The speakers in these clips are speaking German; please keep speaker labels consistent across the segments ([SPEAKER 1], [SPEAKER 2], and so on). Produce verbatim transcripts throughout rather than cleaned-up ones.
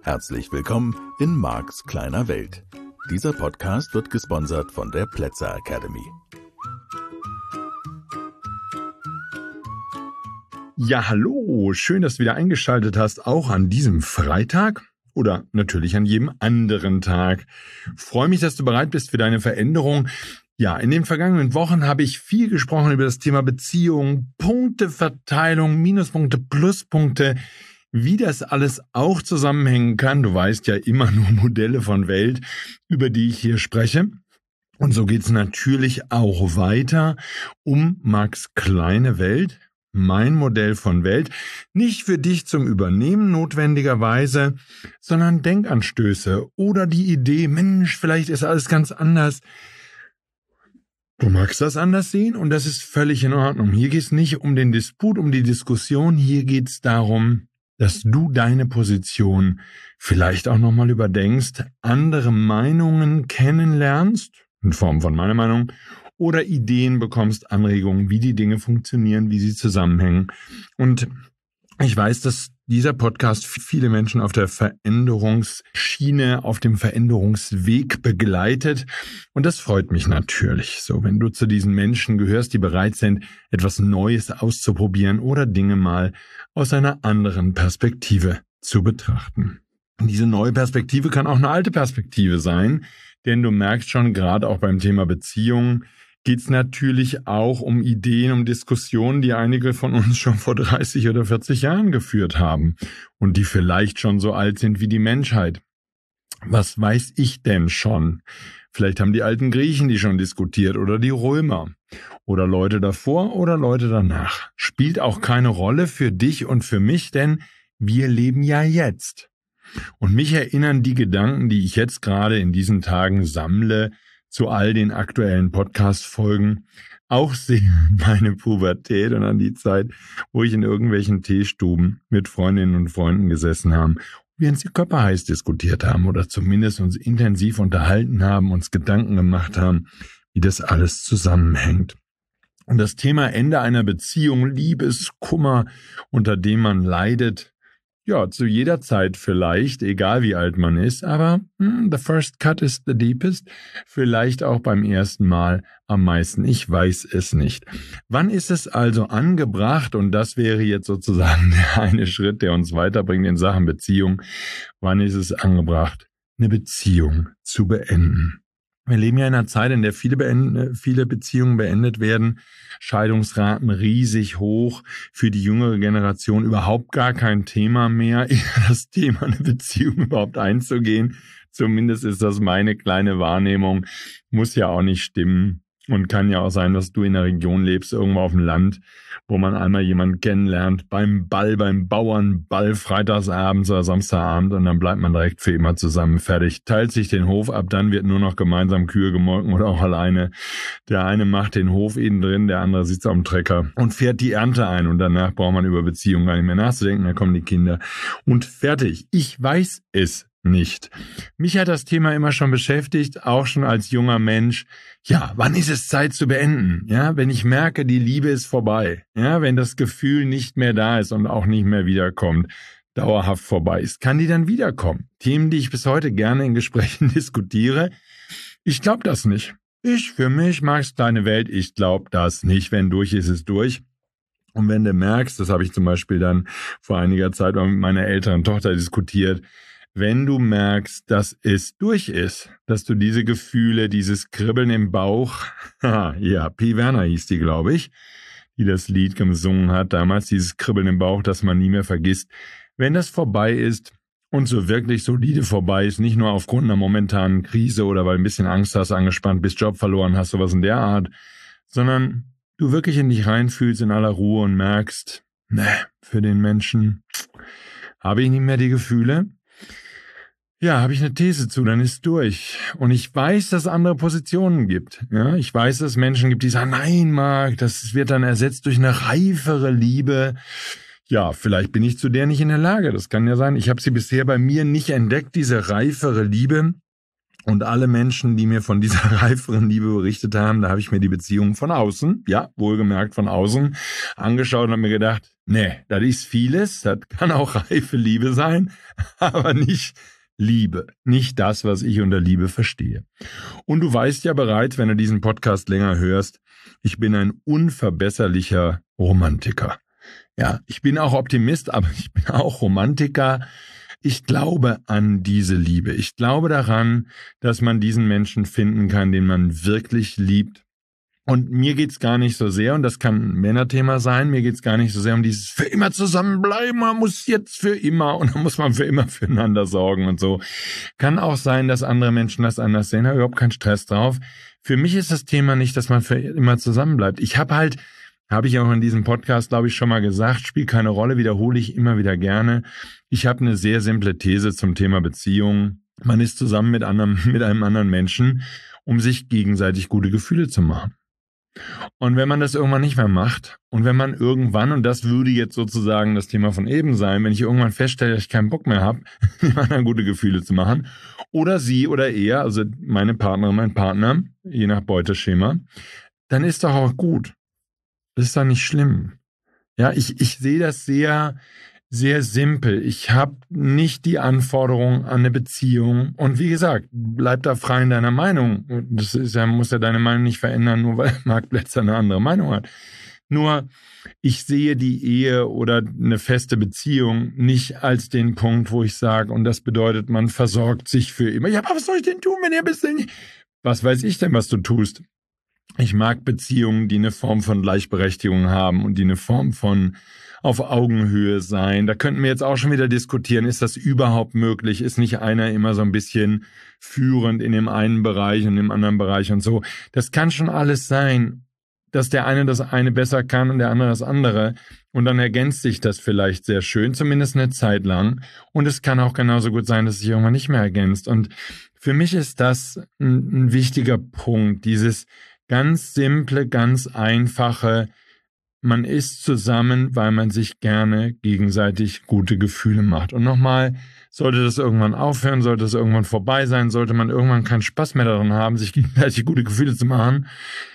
[SPEAKER 1] Herzlich willkommen in Marks kleiner Welt. Dieser Podcast wird gesponsert von der Plätzer Academy.
[SPEAKER 2] Ja, hallo, schön, dass du wieder eingeschaltet hast, auch an diesem Freitag oder natürlich an jedem anderen Tag. Freue mich, dass du bereit bist für deine Veränderung. Ja, in den vergangenen Wochen habe ich viel gesprochen über das Thema Beziehung, Punkteverteilung, Minuspunkte, Pluspunkte, wie das alles auch zusammenhängen kann. Du weißt ja immer nur Modelle von Welt, über die ich hier spreche. Und so geht es natürlich auch weiter um Max' kleine Welt. Mein Modell von Welt, nicht für dich zum Übernehmen notwendigerweise, sondern Denkanstöße oder die Idee, Mensch, vielleicht ist alles ganz anders. Du magst das anders sehen und das ist völlig in Ordnung. Hier geht es nicht um den Disput, um die Diskussion, hier geht es darum, dass du deine Position vielleicht auch nochmal überdenkst, andere Meinungen kennenlernst, in Form von meiner Meinung, oder Ideen bekommst, Anregungen, wie die Dinge funktionieren, wie sie zusammenhängen. Und ich weiß, dass dieser Podcast viele Menschen auf der Veränderungsschiene, auf dem Veränderungsweg begleitet. Und das freut mich natürlich. So, wenn du zu diesen Menschen gehörst, die bereit sind, etwas Neues auszuprobieren oder Dinge mal aus einer anderen Perspektive zu betrachten. Und diese neue Perspektive kann auch eine alte Perspektive sein, denn du merkst schon, gerade auch beim Thema Beziehung, geht es natürlich auch um Ideen, um Diskussionen, die einige von uns schon vor dreißig oder vierzig Jahren geführt haben und die vielleicht schon so alt sind wie die Menschheit. Was weiß ich denn schon? Vielleicht haben die alten Griechen die schon diskutiert oder die Römer oder Leute davor oder Leute danach. Spielt auch keine Rolle für dich und für mich, denn wir leben ja jetzt. Und mich erinnern die Gedanken, die ich jetzt gerade in diesen Tagen sammle, zu all den aktuellen Podcast-Folgen, auch sehr an meine Pubertät und an die Zeit, wo ich in irgendwelchen Teestuben mit Freundinnen und Freunden gesessen haben, wir uns die Köpfe heiß diskutiert haben oder zumindest uns intensiv unterhalten haben, uns Gedanken gemacht haben, wie das alles zusammenhängt. Und das Thema Ende einer Beziehung, Liebeskummer, unter dem man leidet, ja, zu jeder Zeit vielleicht, egal wie alt man ist, aber hm, the first cut is the deepest, vielleicht auch beim ersten Mal am meisten, ich weiß es nicht. Wann ist es also angebracht, und das wäre jetzt sozusagen der eine Schritt, der uns weiterbringt in Sachen Beziehung, wann ist es angebracht, eine Beziehung zu beenden? Wir leben ja in einer Zeit, in der viele, beend- viele Beziehungen beendet werden, Scheidungsraten riesig hoch, für die jüngere Generation überhaupt gar kein Thema mehr, das Thema eine Beziehung überhaupt einzugehen. Zumindest ist das meine kleine Wahrnehmung, muss ja auch nicht stimmen. Und kann ja auch sein, dass du in einer Region lebst, irgendwo auf dem Land, wo man einmal jemanden kennenlernt, beim Ball, beim Bauernball, freitagsabends oder Samstagabend, und dann bleibt man direkt für immer zusammen, fertig. Teilt sich den Hof ab, dann wird nur noch gemeinsam Kühe gemolken oder auch alleine. Der eine macht den Hof innen drin, der andere sitzt am Trecker und fährt die Ernte ein, und danach braucht man über Beziehungen gar nicht mehr nachzudenken, dann kommen die Kinder und fertig. Ich weiß es nicht. Mich hat das Thema immer schon beschäftigt, auch schon als junger Mensch. Ja, wann ist es Zeit zu beenden? Ja, wenn ich merke, die Liebe ist vorbei. Ja, wenn das Gefühl nicht mehr da ist und auch nicht mehr wiederkommt, dauerhaft vorbei ist, kann die dann wiederkommen? Themen, die ich bis heute gerne in Gesprächen diskutiere. Ich glaube das nicht. Ich für mich Max' kleine Welt, ich glaube das nicht. Wenn durch ist, ist durch. Und wenn du merkst, das habe ich zum Beispiel dann vor einiger Zeit mal mit meiner älteren Tochter diskutiert, wenn du merkst, dass es durch ist, dass du diese Gefühle, dieses Kribbeln im Bauch, ja, P. Werner hieß die, glaube ich, die das Lied gesungen hat, damals dieses Kribbeln im Bauch, das man nie mehr vergisst, wenn das vorbei ist und so wirklich solide vorbei ist, nicht nur aufgrund einer momentanen Krise oder weil ein bisschen Angst hast, angespannt bist, Job verloren hast, sowas in der Art, sondern du wirklich in dich reinfühlst in aller Ruhe und merkst, ne, für den Menschen habe ich nicht mehr die Gefühle. Ja, habe ich eine These zu, dann ist durch. Und ich weiß, dass es andere Positionen gibt. Ja, ich weiß, dass es Menschen gibt, die sagen, nein, Marc, das wird dann ersetzt durch eine reifere Liebe. Ja, vielleicht bin ich zu der nicht in der Lage. Das kann ja sein. Ich habe sie bisher bei mir nicht entdeckt, diese reifere Liebe. Und alle Menschen, die mir von dieser reiferen Liebe berichtet haben, da habe ich mir die Beziehung von außen, ja, wohlgemerkt von außen, angeschaut und habe mir gedacht, Nee, das ist vieles, das kann auch reife Liebe sein, aber nicht Liebe, nicht das, was ich unter Liebe verstehe. Und du weißt ja bereits, wenn du diesen Podcast länger hörst, ich bin ein unverbesserlicher Romantiker. Ja, ich bin auch Optimist, aber ich bin auch Romantiker. Ich glaube an diese Liebe. Ich glaube daran, dass man diesen Menschen finden kann, den man wirklich liebt. Und mir geht's gar nicht so sehr, und das kann ein Männerthema sein, mir geht's gar nicht so sehr um dieses für immer zusammenbleiben, man muss jetzt für immer und dann muss man für immer füreinander sorgen und so. Kann auch sein, dass andere Menschen das anders sehen, habe überhaupt keinen Stress drauf. Für mich ist das Thema nicht, dass man für immer zusammenbleibt. Ich habe halt, habe ich auch in diesem Podcast, glaube ich, schon mal gesagt, spielt keine Rolle, wiederhole ich immer wieder gerne. Ich habe eine sehr simple These zum Thema Beziehung. Man ist zusammen mit anderem, mit einem anderen Menschen, um sich gegenseitig gute Gefühle zu machen. Und wenn man das irgendwann nicht mehr macht und wenn man irgendwann, und das würde jetzt sozusagen das Thema von eben sein, wenn ich irgendwann feststelle, dass ich keinen Bock mehr habe, dem anderen gute Gefühle zu machen, oder sie oder er, also meine Partnerin, mein Partner, je nach Beuteschema, dann ist doch auch gut. Das ist doch nicht schlimm. Ja, ich, ich sehe das sehr, sehr simpel. Ich habe nicht die Anforderung an eine Beziehung. Und wie gesagt, bleib da frei in deiner Meinung. Das ist ja, muss ja deine Meinung nicht verändern, nur weil Marc Plätzer eine andere Meinung hat. Nur, ich sehe die Ehe oder eine feste Beziehung nicht als den Punkt, wo ich sage, und das bedeutet, man versorgt sich für immer. Ja, aber was soll ich denn tun, wenn ihr bist denn nicht? Was weiß ich denn, was du tust? Ich mag Beziehungen, die eine Form von Gleichberechtigung haben und die eine Form von auf Augenhöhe sein. Da könnten wir jetzt auch schon wieder diskutieren, ist das überhaupt möglich? Ist nicht einer immer so ein bisschen führend in dem einen Bereich und im anderen Bereich und so? Das kann schon alles sein, dass der eine das eine besser kann und der andere das andere. Und dann ergänzt sich das vielleicht sehr schön, zumindest eine Zeit lang. Und es kann auch genauso gut sein, dass es sich irgendwann nicht mehr ergänzt. Und für mich ist das ein, ein wichtiger Punkt, dieses ganz simple, ganz einfache, man ist zusammen, weil man sich gerne gegenseitig gute Gefühle macht. Und nochmal, sollte das irgendwann aufhören, sollte das irgendwann vorbei sein, sollte man irgendwann keinen Spaß mehr daran haben, sich gegenseitig gute Gefühle zu machen,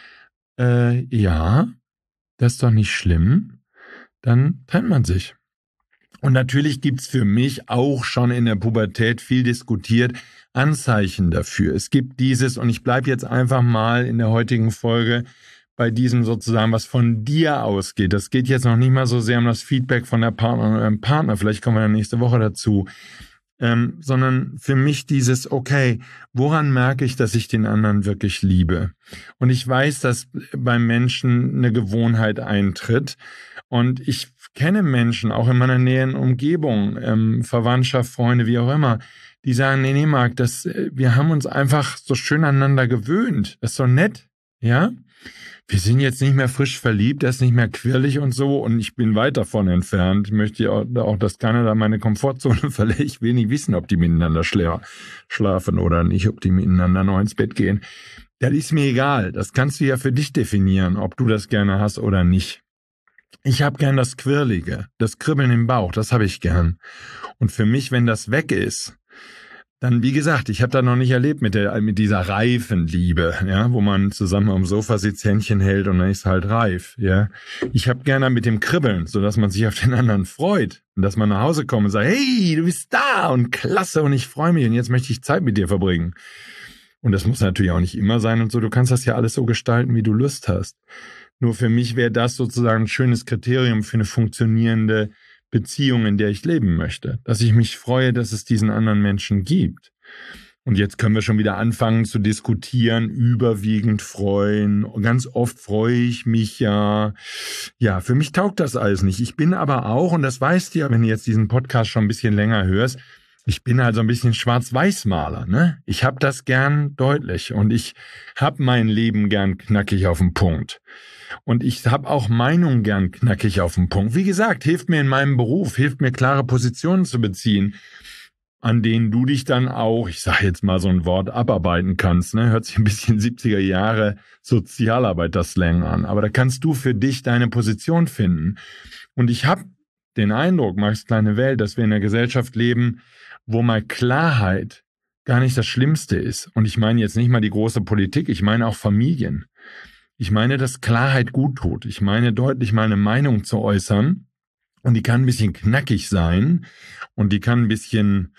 [SPEAKER 2] äh, ja, das ist doch nicht schlimm, dann trennt man sich. Und natürlich gibt's für mich auch schon in der Pubertät viel diskutiert, Anzeichen dafür. Es gibt dieses, und ich bleibe jetzt einfach mal in der heutigen Folge bei diesem sozusagen, was von dir ausgeht. Das geht jetzt noch nicht mal so sehr um das Feedback von der Partnerin oder dem Partner, vielleicht kommen wir dann nächste Woche dazu, ähm, sondern für mich dieses, okay, woran merke ich, dass ich den anderen wirklich liebe? Und ich weiß, dass beim Menschen eine Gewohnheit eintritt und ich kenne Menschen, auch in meiner näheren Umgebung, ähm, Verwandtschaft, Freunde, wie auch immer, die sagen, nee, nee, Marc, das, wir haben uns einfach so schön aneinander gewöhnt. Das ist so nett, ja? Wir sind jetzt nicht mehr frisch verliebt, er ist nicht mehr quirlig und so und ich bin weit davon entfernt. Ich möchte auch, auch dass keiner da meine Komfortzone verlässt. Ich will nicht wissen, ob die miteinander schla- schlafen oder nicht, ob die miteinander noch ins Bett gehen. Das ist mir egal. Das kannst du ja für dich definieren, ob du das gerne hast oder nicht. Ich habe gern das Quirlige, das Kribbeln im Bauch, das habe ich gern. Und für mich, wenn das weg ist, dann, wie gesagt, ich habe das noch nicht erlebt mit der mit dieser reifen Liebe, ja, wo man zusammen am Sofa sitzt, Händchen hält und dann ist halt reif, ja. Ich habe gerne mit dem Kribbeln, sodass man sich auf den anderen freut und dass man nach Hause kommt und sagt, hey, du bist da und klasse und ich freue mich und jetzt möchte ich Zeit mit dir verbringen. Und das muss natürlich auch nicht immer sein und so. Du kannst das ja alles so gestalten, wie du Lust hast. Nur für mich wäre das sozusagen ein schönes Kriterium für eine funktionierende Beziehung, in der ich leben möchte. Dass ich mich freue, dass es diesen anderen Menschen gibt. Und jetzt können wir schon wieder anfangen zu diskutieren, überwiegend freuen. Und ganz oft freue ich mich ja. Ja, für mich taugt das alles nicht. Ich bin aber auch, und das weißt du ja, wenn du jetzt diesen Podcast schon ein bisschen länger hörst, ich bin halt so ein bisschen Schwarz-Weiß-Maler, ne? Ich habe das gern deutlich und ich habe mein Leben gern knackig auf den Punkt. Und ich habe auch Meinungen gern knackig auf den Punkt. Wie gesagt, hilft mir in meinem Beruf, hilft mir klare Positionen zu beziehen, an denen du dich dann auch, ich sage jetzt mal so ein Wort, abarbeiten kannst. Ne? Hört sich ein bisschen siebziger Jahre Sozialarbeiter-Slang an. Aber da kannst du für dich deine Position finden. Und ich habe den Eindruck, Marx kleine Welt, dass wir in einer Gesellschaft leben, wo mal Klarheit gar nicht das Schlimmste ist. Und ich meine jetzt nicht mal die große Politik, ich meine auch Familien. Ich meine, dass Klarheit gut tut. Ich meine, deutlich meine Meinung zu äußern Und die kann ein bisschen knackig sein und die kann ein bisschen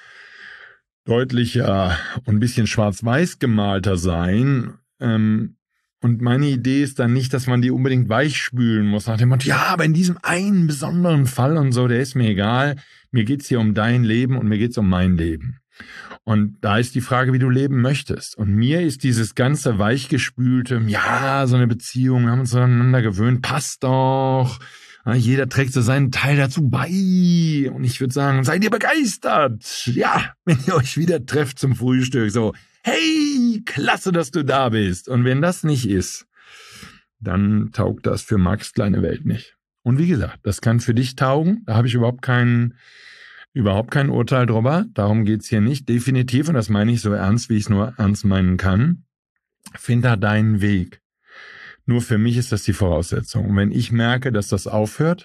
[SPEAKER 2] deutlicher und ein bisschen schwarz-weiß gemalter sein. Ähm, und meine Idee ist dann nicht, dass man die unbedingt weichspülen muss, nach dem Motto, ja, aber in diesem einen besonderen Fall und so, der ist mir egal. Mir geht's hier um dein Leben und mir geht's um mein Leben. Und da ist die Frage, wie du leben möchtest. Und mir ist dieses ganze weichgespülte, ja, so eine Beziehung, wir haben uns aneinander gewöhnt, passt doch. Jeder trägt so seinen Teil dazu bei. Und ich würde sagen, seid ihr begeistert? Ja, wenn ihr euch wieder trefft zum Frühstück, so, hey, klasse, dass du da bist. Und wenn das nicht ist, dann taugt das für Marks kleine Welt nicht. Und wie gesagt, das kann für dich taugen. Da habe ich überhaupt keinen Überhaupt kein Urteil drüber, darum geht's hier nicht. Definitiv, und das meine ich so ernst, wie ich es nur ernst meinen kann, find da deinen Weg. Nur für mich ist das die Voraussetzung. Und wenn ich merke, dass das aufhört,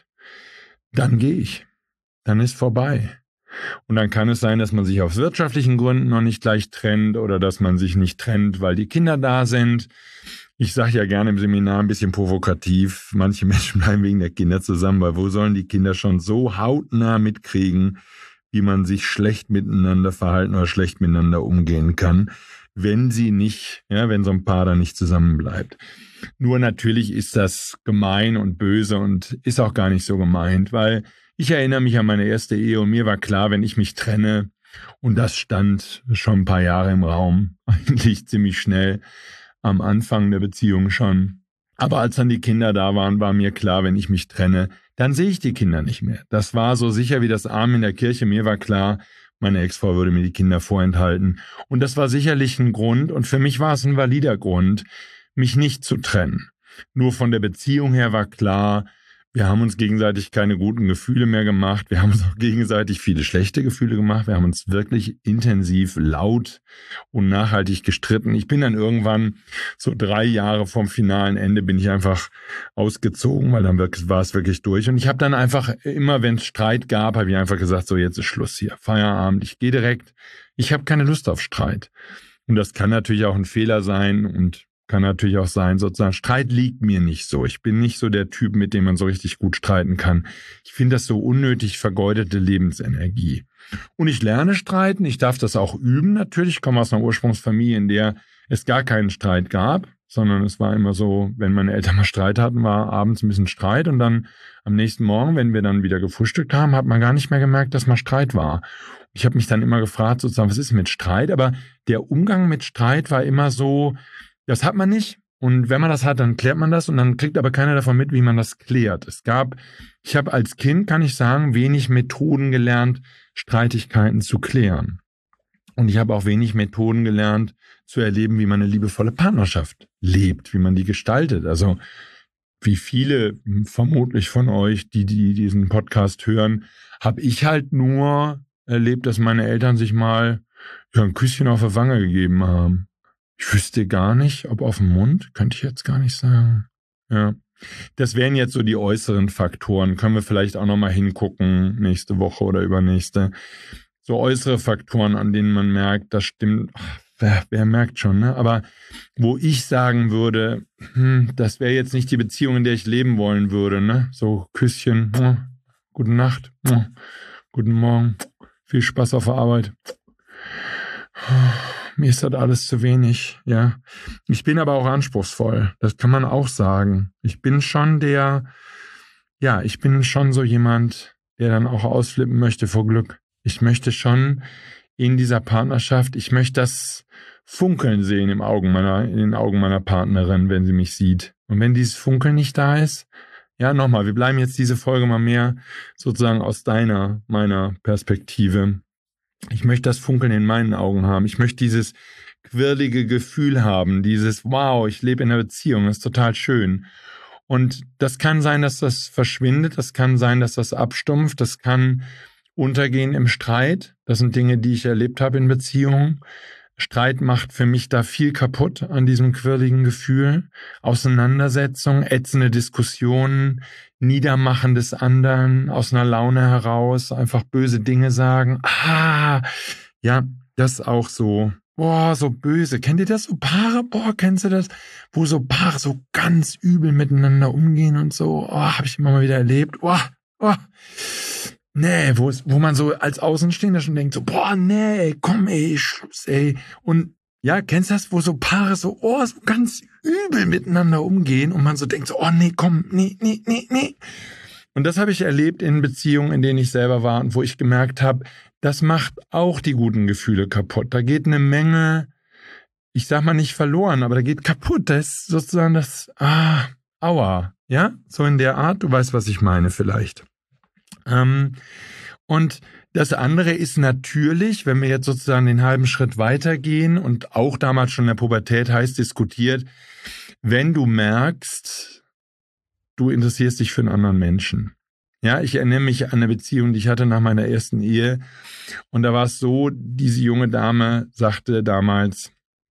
[SPEAKER 2] dann gehe ich. Dann ist vorbei. Und dann kann es sein, dass man sich aus wirtschaftlichen Gründen noch nicht gleich trennt oder dass man sich nicht trennt, weil die Kinder da sind. Ich sage ja gerne im Seminar ein bisschen provokativ, manche Menschen bleiben wegen der Kinder zusammen, weil wo sollen die Kinder schon so hautnah mitkriegen, wie man sich schlecht miteinander verhalten oder schlecht miteinander umgehen kann, wenn sie nicht, ja, wenn so ein Paar da nicht zusammenbleibt. Nur natürlich ist das gemein und böse und ist auch gar nicht so gemeint, weil ich erinnere mich an meine erste Ehe und mir war klar, wenn ich mich trenne, und das stand schon ein paar Jahre im Raum, eigentlich ziemlich schnell, am Anfang der Beziehung schon. Aber als dann die Kinder da waren, war mir klar, wenn ich mich trenne, dann sehe ich die Kinder nicht mehr. Das war so sicher wie das Amen in der Kirche. Mir war klar, meine Ex-Frau würde mir die Kinder vorenthalten. Und das war sicherlich ein Grund, und für mich war es ein valider Grund, mich nicht zu trennen. Nur von der Beziehung her war klar, wir haben uns gegenseitig keine guten Gefühle mehr gemacht. Wir haben uns auch gegenseitig viele schlechte Gefühle gemacht. Wir haben uns wirklich intensiv, laut und nachhaltig gestritten. Ich bin dann irgendwann so drei Jahre vom finalen Ende bin ich einfach ausgezogen, weil dann war es wirklich durch. Und ich habe dann einfach immer, wenn es Streit gab, habe ich einfach gesagt, so jetzt ist Schluss hier, Feierabend. Ich gehe direkt. Ich habe keine Lust auf Streit. Und das kann natürlich auch ein Fehler sein und kann natürlich auch sein, sozusagen, Streit liegt mir nicht so. Ich bin nicht so der Typ, mit dem man so richtig gut streiten kann. Ich finde das so unnötig vergeudete Lebensenergie. Und ich lerne streiten, ich darf das auch üben natürlich. Ich komme aus einer Ursprungsfamilie, in der es gar keinen Streit gab, sondern es war immer so, wenn meine Eltern mal Streit hatten, war abends ein bisschen Streit und dann am nächsten Morgen, wenn wir dann wieder gefrühstückt haben, hat man gar nicht mehr gemerkt, dass mal Streit war. Ich habe mich dann immer gefragt, sozusagen, was ist mit Streit? Aber der Umgang mit Streit war immer so, das hat man nicht, und wenn man das hat, dann klärt man das, und dann kriegt aber keiner davon mit, wie man das klärt. Es gab, ich habe als Kind, kann ich sagen, wenig Methoden gelernt, Streitigkeiten zu klären. Und ich habe auch wenig Methoden gelernt, zu erleben, wie man eine liebevolle Partnerschaft lebt, wie man die gestaltet. Also wie viele vermutlich von euch, die, die diesen Podcast hören, habe ich halt nur erlebt, dass meine Eltern sich mal ja, ein Küsschen auf der Wange gegeben haben. Ich wüsste gar nicht, ob auf dem Mund, könnte ich jetzt gar nicht sagen. Ja, das wären jetzt so die äußeren Faktoren. Können wir vielleicht auch nochmal hingucken, nächste Woche oder übernächste. So äußere Faktoren, an denen man merkt, das stimmt. Ach, wer, wer merkt schon, ne? Aber wo ich sagen würde, hm, das wäre jetzt nicht die Beziehung, in der ich leben wollen würde, ne? So Küsschen, oh, gute Nacht, oh, guten Morgen, viel Spaß auf der Arbeit. Mir ist das alles zu wenig, ja. Ich bin aber auch anspruchsvoll, das kann man auch sagen. Ich bin schon der, ja, ich bin schon so jemand, der dann auch ausflippen möchte vor Glück. Ich möchte schon in dieser Partnerschaft, ich möchte das Funkeln sehen im Augen meiner, in den Augen meiner Partnerin, wenn sie mich sieht. Und wenn dieses Funkeln nicht da ist, ja, nochmal, wir bleiben jetzt diese Folge mal mehr sozusagen aus deiner, meiner Perspektive. Ich möchte das Funkeln in meinen Augen haben. Ich möchte dieses quirlige Gefühl haben, dieses wow, ich lebe in einer Beziehung, das ist total schön. Und das kann sein, dass das verschwindet, das kann sein, dass das abstumpft, das kann untergehen im Streit. Das sind Dinge, die ich erlebt habe in Beziehungen. Streit macht für mich da viel kaputt an diesem quirligen Gefühl. Auseinandersetzung, ätzende Diskussionen, Niedermachen des anderen, aus einer Laune heraus, einfach böse Dinge sagen. Ah, ja, das auch so. Boah, so böse. Kennt ihr das? So Paare? Boah, kennst du das? Wo so Paare so ganz übel miteinander umgehen und so. Oh, habe ich immer mal wieder erlebt. Boah, oh, nee, wo, es, wo man so als Außenstehender schon denkt, so, boah, nee, komm, ey, Schluss, ey. Und ja, kennst du das, wo so Paare so, oh, so ganz übel miteinander umgehen und man so denkt so, oh, nee, komm, nee, nee, nee, nee. Und das habe ich erlebt in Beziehungen, in denen ich selber war und wo ich gemerkt habe, das macht auch die guten Gefühle kaputt. Da geht eine Menge, ich sag mal nicht verloren, aber da geht kaputt. Das ist sozusagen das, ah, aua, ja, so in der Art, du weißt, was ich meine vielleicht. Ähm, und das andere ist natürlich, wenn wir jetzt sozusagen den halben Schritt weitergehen und auch damals schon in der Pubertät heiß diskutiert, wenn du merkst, du interessierst dich für einen anderen Menschen. Ja, ich erinnere mich an eine Beziehung, die ich hatte nach meiner ersten Ehe. Und da war es so, diese junge Dame sagte damals,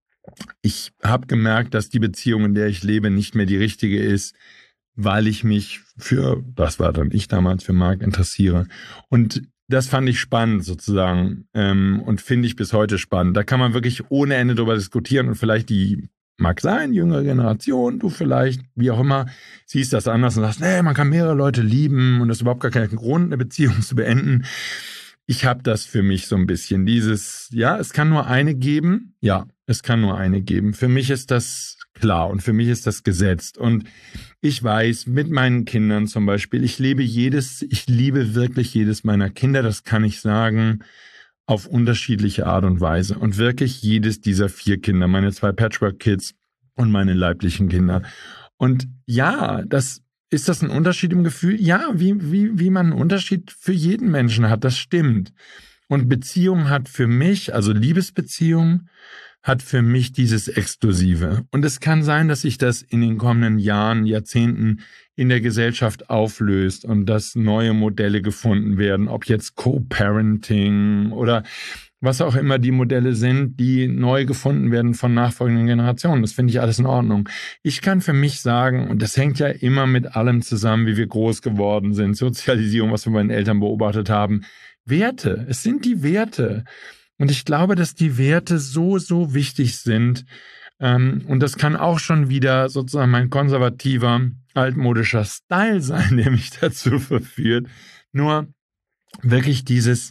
[SPEAKER 2] ich habe gemerkt, dass die Beziehung, in der ich lebe, nicht mehr die richtige ist, weil ich mich für, das war dann ich damals, für Marc interessiere. Und das fand ich spannend sozusagen ähm, und finde ich bis heute spannend. Da kann man wirklich ohne Ende drüber diskutieren und vielleicht die, mag sein, jüngere Generation, du vielleicht, wie auch immer, siehst das anders und sagst, nee, man kann mehrere Leute lieben und das ist überhaupt gar kein Grund, eine Beziehung zu beenden. Ich habe das für mich so ein bisschen, dieses, ja, es kann nur eine geben, ja, es kann nur eine geben. Für mich ist das klar und für mich ist das gesetzt. Und ich weiß, mit meinen Kindern zum Beispiel, ich lebe jedes, ich liebe wirklich jedes meiner Kinder, das kann ich sagen, auf unterschiedliche Art und Weise. Und wirklich jedes dieser vier Kinder, meine zwei Patchwork-Kids und meine leiblichen Kinder. Und ja, das ist das ein Unterschied im Gefühl? Ja, wie, wie, wie man einen Unterschied für jeden Menschen hat, das stimmt. Und Beziehung hat für mich, also Liebesbeziehung, hat für mich dieses Exklusive. Und es kann sein, dass sich das in den kommenden Jahren, Jahrzehnten in der Gesellschaft auflöst und dass neue Modelle gefunden werden, ob jetzt Co-Parenting oder was auch immer die Modelle sind, die neu gefunden werden von nachfolgenden Generationen. Das finde ich alles in Ordnung. Ich kann für mich sagen, und das hängt ja immer mit allem zusammen, wie wir groß geworden sind, Sozialisierung, was wir bei den Eltern beobachtet haben, Werte, es sind die Werte. Und ich glaube, dass die Werte so, so wichtig sind. Und das kann auch schon wieder sozusagen mein konservativer, altmodischer Style sein, der mich dazu verführt. Nur wirklich dieses,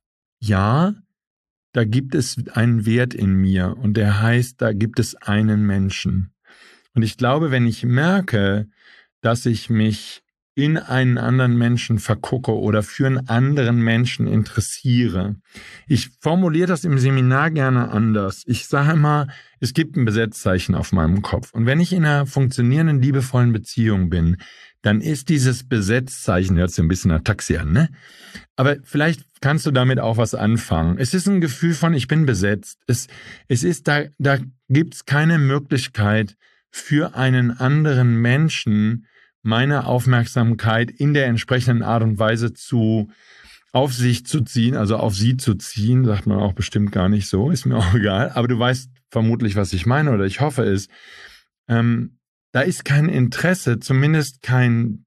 [SPEAKER 2] ja, da gibt es einen Wert in mir und der heißt, da gibt es einen Menschen. Und ich glaube, wenn ich merke, dass ich mich in einen anderen Menschen vergucke oder für einen anderen Menschen interessiere. Ich formuliere das im Seminar gerne anders. Ich sage immer, es gibt ein Besetzzeichen auf meinem Kopf. Und wenn ich in einer funktionierenden, liebevollen Beziehung bin, dann ist dieses Besetzzeichen, hört sich ein bisschen nach Taxi an, ne? Aber vielleicht kannst du damit auch was anfangen. Es ist ein Gefühl von, ich bin besetzt. Es, es ist, da, da gibt es keine Möglichkeit für einen anderen Menschen, meine Aufmerksamkeit in der entsprechenden Art und Weise zu auf sich zu ziehen, also auf sie zu ziehen, sagt man auch bestimmt gar nicht so, ist mir auch egal, aber du weißt vermutlich, was ich meine oder ich hoffe es, ähm, da ist kein Interesse, zumindest kein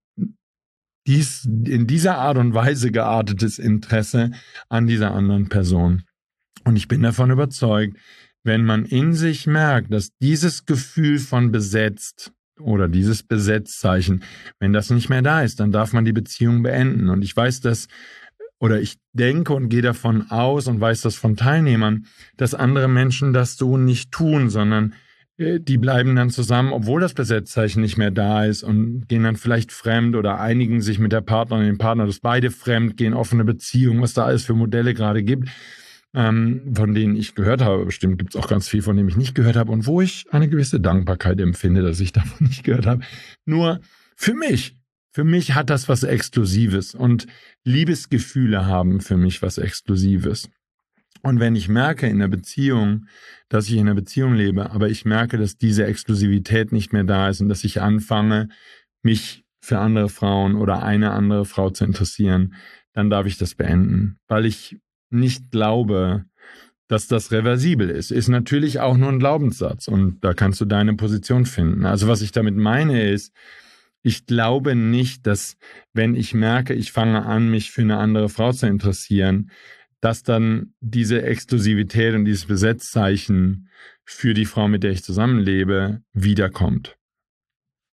[SPEAKER 2] dies, in dieser Art und Weise geartetes Interesse an dieser anderen Person. Und ich bin davon überzeugt, wenn man in sich merkt, dass dieses Gefühl von besetzt oder dieses Besetzzeichen, wenn das nicht mehr da ist, dann darf man die Beziehung beenden. Und ich weiß das, oder ich denke und gehe davon aus und weiß das von Teilnehmern, dass andere Menschen das so nicht tun, sondern äh, die bleiben dann zusammen, obwohl das Besetzzeichen nicht mehr da ist und gehen dann vielleicht fremd oder einigen sich mit der Partnerin, dem Partner, dass beide fremd gehen, offene Beziehung, was da alles für Modelle gerade gibt. Ähm, von denen ich gehört habe. Bestimmt gibt es auch ganz viel, von dem ich nicht gehört habe und wo ich eine gewisse Dankbarkeit empfinde, dass ich davon nicht gehört habe. Nur für mich, für mich hat das was Exklusives und Liebesgefühle haben für mich was Exklusives. Und wenn ich merke in der Beziehung, dass ich in einer Beziehung lebe, aber ich merke, dass diese Exklusivität nicht mehr da ist und dass ich anfange, mich für andere Frauen oder eine andere Frau zu interessieren, dann darf ich das beenden, weil ich nicht glaube, dass das reversibel ist. Ist natürlich auch nur ein Glaubenssatz und da kannst du deine Position finden. Also was ich damit meine ist, ich glaube nicht, dass wenn ich merke, ich fange an, mich für eine andere Frau zu interessieren, dass dann diese Exklusivität und dieses Besetzzeichen für die Frau, mit der ich zusammenlebe, wiederkommt.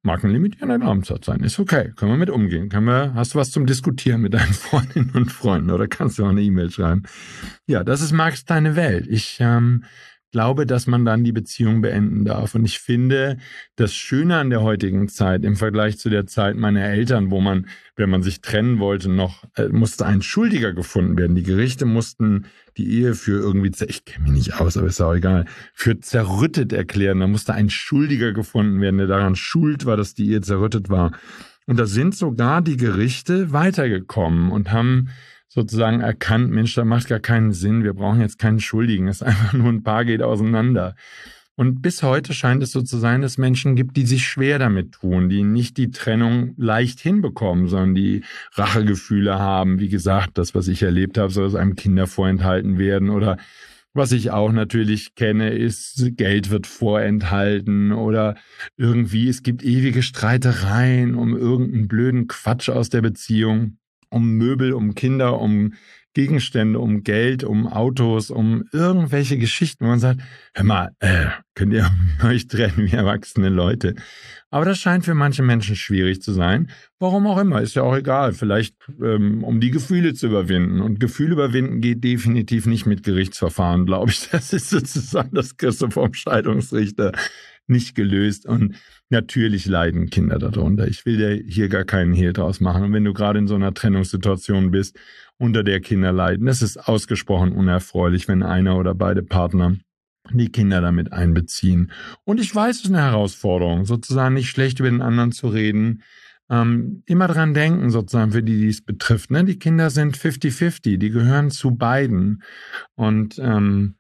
[SPEAKER 2] Mag ein limitierender Glaubenssatz sein. Ist okay. Können wir mit umgehen. Können wir, hast du was zum Diskutieren mit deinen Freundinnen und Freunden oder kannst du auch eine E-Mail schreiben? Ja, das ist Marx deine Welt. Ich ähm, glaube, dass man dann die Beziehung beenden darf. Und ich finde, das Schöne an der heutigen Zeit im Vergleich zu der Zeit meiner Eltern, wo man, wenn man sich trennen wollte, noch äh, musste ein Schuldiger gefunden werden. Die Gerichte mussten die Ehe für irgendwie, ich kenne mich nicht aus, aber ist auch egal, für zerrüttet erklären. Da musste ein Schuldiger gefunden werden, der daran schuld war, dass die Ehe zerrüttet war. Und da sind sogar die Gerichte weitergekommen und haben sozusagen erkannt, Mensch, da macht gar keinen Sinn, wir brauchen jetzt keinen Schuldigen, es ist einfach nur ein Paar geht auseinander. Und bis heute scheint es so zu sein, dass es Menschen gibt, die sich schwer damit tun, die nicht die Trennung leicht hinbekommen, sondern die Rachegefühle haben. Wie gesagt, das, was ich erlebt habe, soll es einem Kinder vorenthalten werden. Oder was ich auch natürlich kenne, ist, Geld wird vorenthalten oder irgendwie, es gibt ewige Streitereien um irgendeinen blöden Quatsch aus der Beziehung, um Möbel, um Kinder, um Gegenstände, um Geld, um Autos, um irgendwelche Geschichten, wo man sagt, hör mal, äh, könnt ihr euch trennen wie erwachsene Leute. Aber das scheint für manche Menschen schwierig zu sein. Warum auch immer, ist ja auch egal. Vielleicht ähm, um die Gefühle zu überwinden. Und Gefühle überwinden geht definitiv nicht mit Gerichtsverfahren, glaube ich. Das ist sozusagen, das kriegst du vom Scheidungsrichter nicht gelöst. Und natürlich leiden Kinder darunter. Ich will dir hier gar keinen Hehl draus machen. Und wenn du gerade in so einer Trennungssituation bist, unter der Kinder leiden, das ist ausgesprochen unerfreulich, wenn einer oder beide Partner die Kinder damit einbeziehen. Und ich weiß, es ist eine Herausforderung, sozusagen nicht schlecht über den anderen zu reden. Ähm, immer dran denken, sozusagen, für die, die es betrifft. Ne? Die Kinder sind fifty fifty, die gehören zu beiden. Und ähm,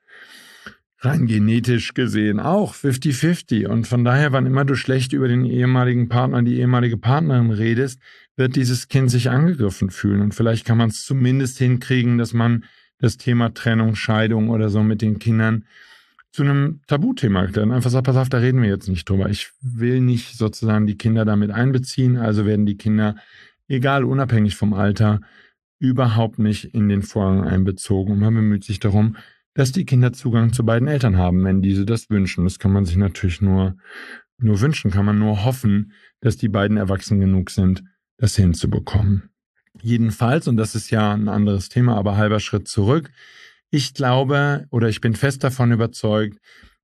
[SPEAKER 2] rein genetisch gesehen auch fifty fifty. Und von daher, wann immer du schlecht über den ehemaligen Partner, die ehemalige Partnerin redest, wird dieses Kind sich angegriffen fühlen. Und vielleicht kann man es zumindest hinkriegen, dass man das Thema Trennung, Scheidung oder so mit den Kindern zu einem Tabuthema dann einfach sagt, pass auf, da reden wir jetzt nicht drüber. Ich will nicht sozusagen die Kinder damit einbeziehen, also werden die Kinder, egal, unabhängig vom Alter, überhaupt nicht in den Vorgang einbezogen. Und man bemüht sich darum, dass die Kinder Zugang zu beiden Eltern haben, wenn diese das wünschen. Das kann man sich natürlich nur, nur wünschen, kann man nur hoffen, dass die beiden erwachsen genug sind, das hinzubekommen. Jedenfalls, und das ist ja ein anderes Thema, aber halber Schritt zurück, ich glaube oder ich bin fest davon überzeugt,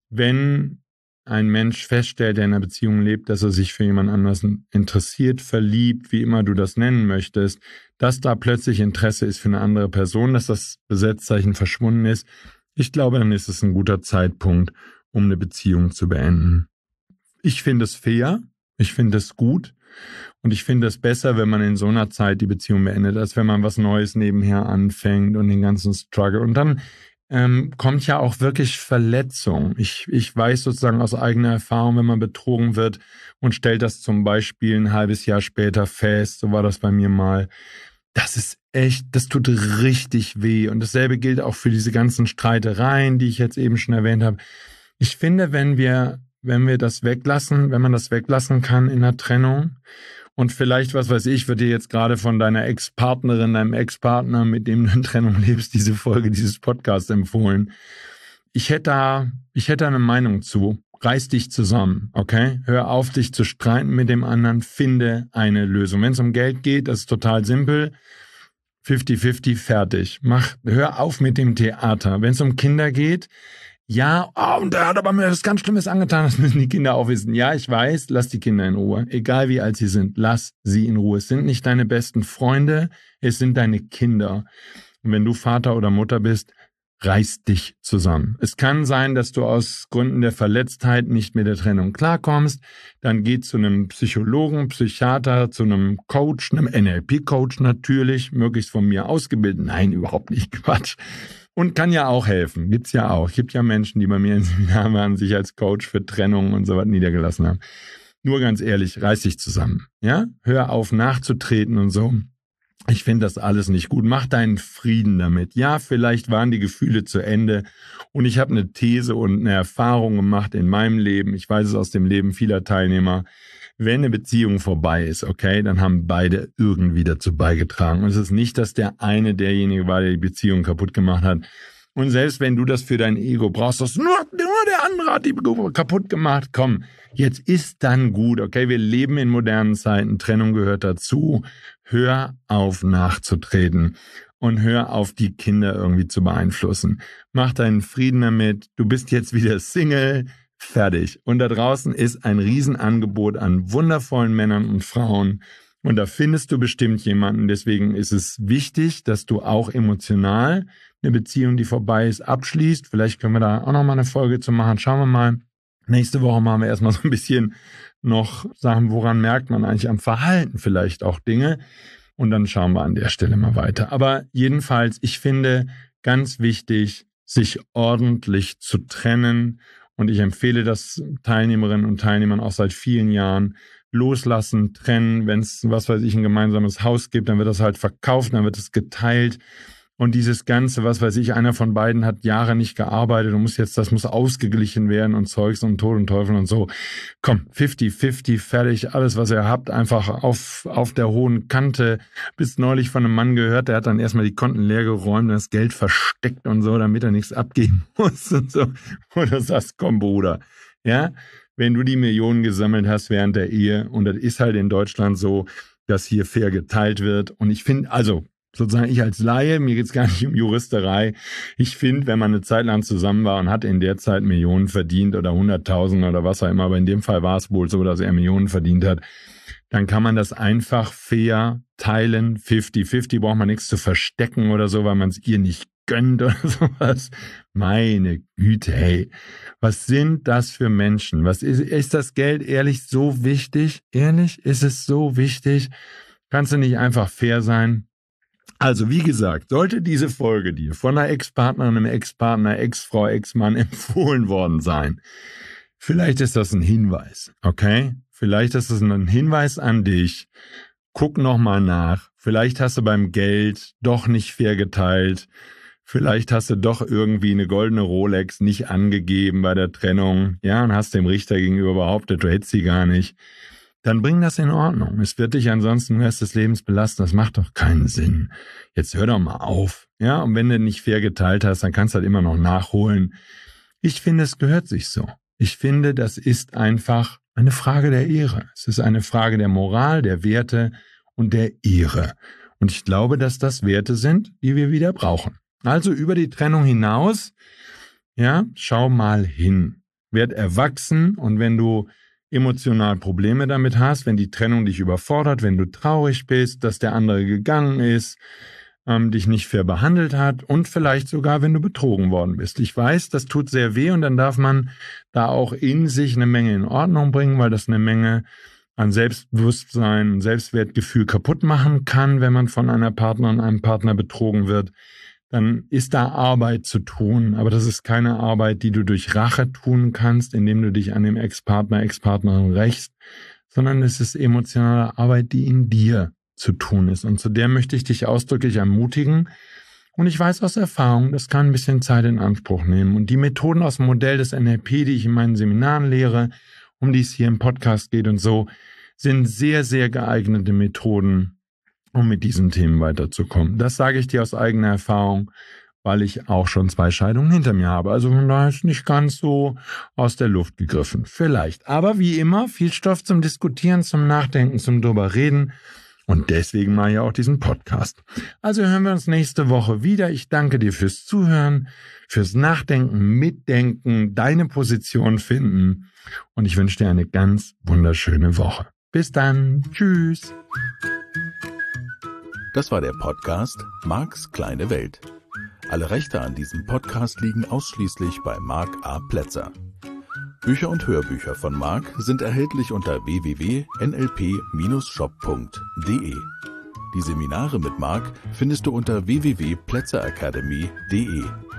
[SPEAKER 2] wenn ein Mensch feststellt, der in einer Beziehung lebt, dass er sich für jemand anders interessiert, verliebt, wie immer du das nennen möchtest, dass da plötzlich Interesse ist für eine andere Person, dass das Besetzzeichen verschwunden ist, ich glaube, dann ist es ein guter Zeitpunkt, um eine Beziehung zu beenden. Ich finde es fair, ich finde es gut und ich finde es besser, wenn man in so einer Zeit die Beziehung beendet, als wenn man was Neues nebenher anfängt und den ganzen Struggle. Und dann ähm, kommt ja auch wirklich Verletzung. Ich, ich weiß sozusagen aus eigener Erfahrung, wenn man betrogen wird und stellt das zum Beispiel ein halbes Jahr später fest, so war das bei mir mal, das ist echt, das tut richtig weh. Und dasselbe gilt auch für diese ganzen Streitereien, die ich jetzt eben schon erwähnt habe. Ich finde, wenn wir, wenn wir das weglassen, wenn man das weglassen kann in der Trennung und vielleicht, was weiß ich, wird dir jetzt gerade von deiner Ex-Partnerin, deinem Ex-Partner, mit dem du in Trennung lebst, diese Folge dieses Podcasts empfohlen. Ich hätte da, ich hätte eine Meinung zu. Reiß dich zusammen, okay? Hör auf, dich zu streiten mit dem anderen, finde eine Lösung. Wenn es um Geld geht, das ist total simpel. fifty fifty, fertig. Mach, hör auf mit dem Theater. Wenn es um Kinder geht, ja, oh, und der hat aber mir was ganz Schlimmes angetan, das müssen die Kinder auch wissen. Ja, ich weiß, lass die Kinder in Ruhe. Egal wie alt sie sind, lass sie in Ruhe. Es sind nicht deine besten Freunde, es sind deine Kinder. Und wenn du Vater oder Mutter bist, reiß dich zusammen. Es kann sein, dass du aus Gründen der Verletztheit nicht mit der Trennung klarkommst. Dann geh zu einem Psychologen, Psychiater, zu einem Coach, einem N L P-Coach natürlich, möglichst von mir ausgebildet. Nein, überhaupt nicht, Quatsch. Und kann ja auch helfen. Gibt's ja auch. Gibt ja Menschen, die bei mir im Seminar waren, sich als Coach für Trennung und so was niedergelassen haben. Nur ganz ehrlich, reiß dich zusammen. Ja? Hör auf nachzutreten und so. Ich finde das alles nicht gut. Mach deinen Frieden damit. Ja, vielleicht waren die Gefühle zu Ende und ich habe eine These und eine Erfahrung gemacht in meinem Leben. Ich weiß es aus dem Leben vieler Teilnehmer. Wenn eine Beziehung vorbei ist, okay, dann haben beide irgendwie dazu beigetragen. Und es ist nicht, dass der eine derjenige war, der die Beziehung kaputt gemacht hat. Und selbst wenn du das für dein Ego brauchst, das nur, nur der andere hat die kaputt gemacht. Komm, jetzt ist dann gut, okay? Wir leben in modernen Zeiten, Trennung gehört dazu. Hör auf nachzutreten und hör auf, die Kinder irgendwie zu beeinflussen. Mach deinen Frieden damit. Du bist jetzt wieder Single. Fertig. Und da draußen ist ein Riesenangebot an wundervollen Männern und Frauen. Und da findest du bestimmt jemanden. Deswegen ist es wichtig, dass du auch emotional eine Beziehung, die vorbei ist, abschließt. Vielleicht können wir da auch noch mal eine Folge zu machen. Schauen wir mal. Nächste Woche machen wir erstmal so ein bisschen noch Sachen, woran merkt man eigentlich am Verhalten vielleicht auch Dinge. Und dann schauen wir an der Stelle mal weiter. Aber jedenfalls, ich finde ganz wichtig, sich ordentlich zu trennen. Und ich empfehle das Teilnehmerinnen und Teilnehmern auch seit vielen Jahren. Loslassen, trennen, wenn es, was weiß ich, ein gemeinsames Haus gibt, dann wird das halt verkauft, dann wird es geteilt. Und dieses Ganze, was weiß ich, einer von beiden hat Jahre nicht gearbeitet und muss jetzt, das muss ausgeglichen werden und Zeugs und Tod und Teufel und so. Komm, fünfzig fünfzig, fertig, alles, was ihr habt, einfach auf, auf der hohen Kante. Bis neulich von einem Mann gehört, der hat dann erstmal die Konten leer geräumt und das Geld versteckt und so, damit er nichts abgeben muss und so. Oder sagst, komm Bruder, ja, wenn du die Millionen gesammelt hast während der Ehe, und das ist halt in Deutschland so, dass hier fair geteilt wird. Und ich finde, also sozusagen ich als Laie, mir geht es gar nicht um Juristerei, ich finde, wenn man eine Zeit lang zusammen war und hat in der Zeit Millionen verdient oder hunderttausend oder was auch immer, aber in dem Fall war es wohl so, dass er Millionen verdient hat, dann kann man das einfach fair teilen, fünfzig fünfzig, braucht man nichts zu verstecken oder so, weil man es ihr nicht gönnt oder sowas. Meine Güte, hey, was sind das für Menschen? Was ist, ist das Geld ehrlich so wichtig? Ehrlich, ist es so wichtig? Kannst du nicht einfach fair sein? Also wie gesagt, sollte diese Folge dir von einer Ex-Partnerin, einem Ex-Partner, Ex-Frau, Ex-Mann empfohlen worden sein, vielleicht ist das ein Hinweis, okay? Vielleicht ist das ein Hinweis an dich. Guck nochmal nach. Vielleicht hast du beim Geld doch nicht fair geteilt. Vielleicht hast du doch irgendwie eine goldene Rolex nicht angegeben bei der Trennung, ja, und hast dem Richter gegenüber behauptet, du hättest sie gar nicht. Dann bring das in Ordnung. Es wird dich ansonsten den Rest des Lebens belasten. Das macht doch keinen Sinn. Jetzt hör doch mal auf. Ja, und wenn du nicht fair geteilt hast, dann kannst du halt immer noch nachholen. Ich finde, es gehört sich so. Ich finde, das ist einfach eine Frage der Ehre. Es ist eine Frage der Moral, der Werte und der Ehre. Und ich glaube, dass das Werte sind, die wir wieder brauchen. Also über die Trennung hinaus, ja, schau mal hin. Werd erwachsen, und wenn du emotional Probleme damit hast, wenn die Trennung dich überfordert, wenn du traurig bist, dass der andere gegangen ist, ähm, dich nicht fair behandelt hat und vielleicht sogar, wenn du betrogen worden bist. Ich weiß, das tut sehr weh, und dann darf man da auch in sich eine Menge in Ordnung bringen, weil das eine Menge an Selbstbewusstsein, Selbstwertgefühl kaputt machen kann, wenn man von einer Partnerin, einem Partner betrogen wird. Dann ist da Arbeit zu tun, aber das ist keine Arbeit, die du durch Rache tun kannst, indem du dich an dem Ex-Partner, Ex-Partnerin rächst, sondern es ist emotionale Arbeit, die in dir zu tun ist. Und zu der möchte ich dich ausdrücklich ermutigen. Und ich weiß aus Erfahrung, das kann ein bisschen Zeit in Anspruch nehmen. Und die Methoden aus dem Modell des N L P, die ich in meinen Seminaren lehre, um die es hier im Podcast geht und so, sind sehr, sehr geeignete Methoden, um mit diesen Themen weiterzukommen. Das sage ich dir aus eigener Erfahrung, weil ich auch schon zwei Scheidungen hinter mir habe. Also von daher ist nicht ganz so aus der Luft gegriffen. Vielleicht. Aber wie immer, viel Stoff zum Diskutieren, zum Nachdenken, zum drüber reden. Und deswegen mache ich auch diesen Podcast. Also hören wir uns nächste Woche wieder. Ich danke dir fürs Zuhören, fürs Nachdenken, Mitdenken, deine Position finden. Und ich wünsche dir eine ganz wunderschöne Woche. Bis dann. Tschüss.
[SPEAKER 1] Das war der Podcast Marks kleine Welt. Alle Rechte an diesem Podcast liegen ausschließlich bei Mark A. Plätzer. Bücher und Hörbücher von Mark sind erhältlich unter w w w punkt n l p Bindestrich shop punkt d e. Die Seminare mit Mark findest du unter w w w punkt plätzer academy punkt d e.